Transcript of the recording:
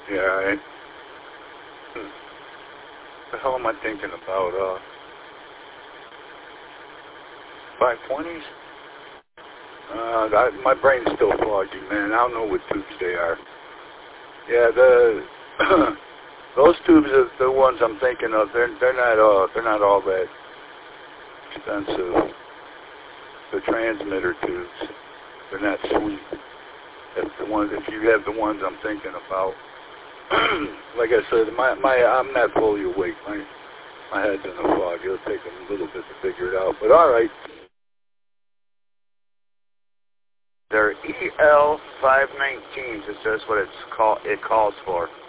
Yeah, right. What the hell am I thinking about? 520s? My brain's still foggy, man. I don't know what tubes they are. Yeah, those tubes are the ones I'm thinking of. They're not all that expensive. The transmitter tubes. They're not sweet. If you have the ones I'm thinking about. Like I said, I'm not fully awake. My head's in a fog. It'll take a little bit to figure it out. But all right. They're EL519s. It says what it calls for.